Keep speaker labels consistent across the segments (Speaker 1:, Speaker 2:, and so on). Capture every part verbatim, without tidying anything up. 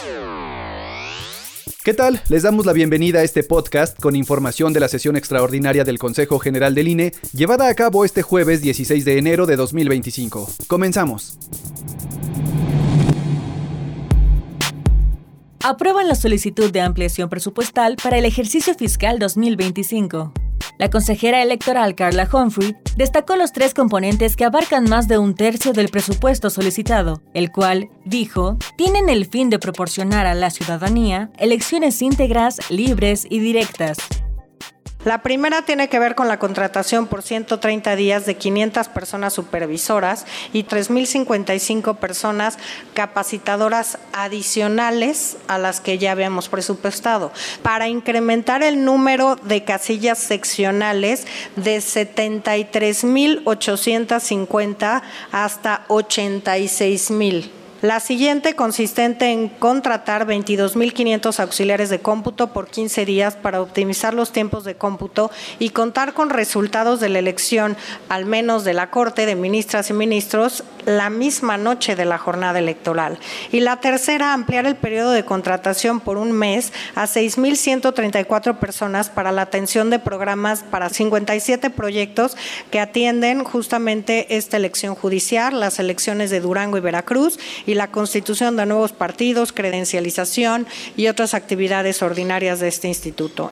Speaker 1: ¿Qué tal? Les damos la bienvenida a este podcast con información de la sesión extraordinaria del Consejo General del I N E, llevada a cabo este jueves dieciséis de enero de dos mil veinticinco. Comenzamos.
Speaker 2: Aprueban la solicitud de ampliación presupuestal para el ejercicio fiscal dos mil veinticinco. La consejera electoral Carla Humphrey destacó los tres componentes que abarcan más de un tercio del presupuesto solicitado, el cual, dijo, tienen el fin de proporcionar a la ciudadanía elecciones íntegras, libres y directas.
Speaker 3: La primera tiene que ver con la contratación por ciento treinta días de quinientas personas supervisoras y tres mil cincuenta y cinco personas capacitadoras adicionales a las que ya habíamos presupuestado, para incrementar el número de casillas seccionales de setenta y tres mil ochocientos cincuenta hasta ochenta y seis mil. La siguiente, consistente en contratar veintidós mil quinientos auxiliares de cómputo por quince días para optimizar los tiempos de cómputo y contar con resultados de la elección, al menos de la Corte de Ministras y Ministros, la misma noche de la jornada electoral. Y la tercera, ampliar el periodo de contratación por un mes a seis mil ciento treinta y cuatro personas para la atención de programas para cincuenta y siete proyectos que atienden justamente esta elección judicial, las elecciones de Durango y Veracruz, y la constitución de nuevos partidos, credencialización y otras actividades ordinarias de este instituto.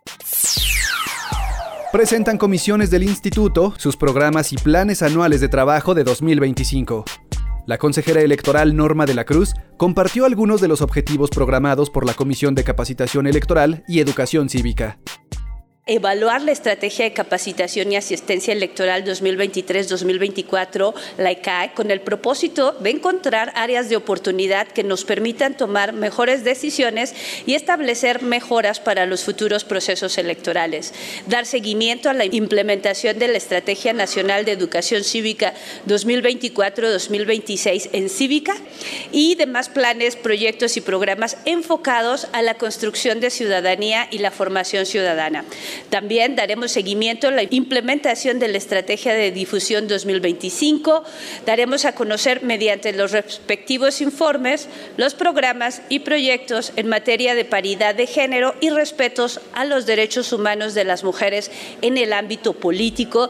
Speaker 1: Presentan comisiones del instituto sus programas y planes anuales de trabajo de dos mil veinticinco. La consejera electoral Norma de la Cruz compartió algunos de los objetivos programados por la Comisión de Capacitación Electoral y Educación Cívica.
Speaker 4: Evaluar la estrategia de capacitación y asistencia electoral dos mil veintitrés dos mil veinticuatro, la E C A E, con el propósito de encontrar áreas de oportunidad que nos permitan tomar mejores decisiones y establecer mejoras para los futuros procesos electorales. Dar seguimiento a la implementación de la Estrategia Nacional de Educación Cívica dos mil veinticuatro dos mil veintiséis en Cívica y demás planes, proyectos y programas enfocados a la construcción de ciudadanía y la formación ciudadana. También daremos seguimiento a la implementación de la Estrategia de Difusión dos mil veinticinco. Daremos a conocer mediante los respectivos informes los programas y proyectos en materia de paridad de género y respetos a los derechos humanos de las mujeres en el ámbito político.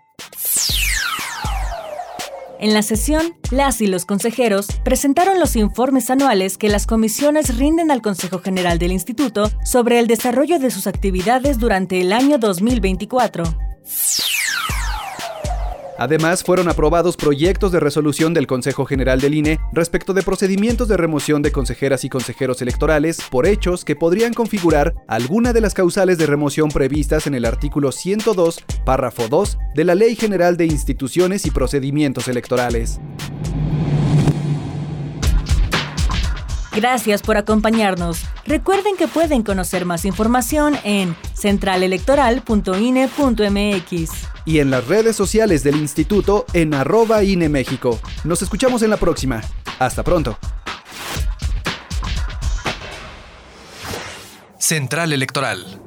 Speaker 2: En la sesión, las y los consejeros presentaron los informes anuales que las comisiones rinden al Consejo General del Instituto sobre el desarrollo de sus actividades durante el año dos mil veinticuatro.
Speaker 1: Además, fueron aprobados proyectos de resolución del Consejo General del I N E respecto de procedimientos de remoción de consejeras y consejeros electorales por hechos que podrían configurar alguna de las causales de remoción previstas en el artículo ciento dos, párrafo dos, de la Ley General de Instituciones y Procedimientos Electorales.
Speaker 2: Gracias por acompañarnos. Recuerden que pueden conocer más información en central electoral punto i n e punto m x.
Speaker 1: Y en las redes sociales del Instituto en arroba I N E México. Nos escuchamos en la próxima. Hasta pronto.
Speaker 5: Central Electoral.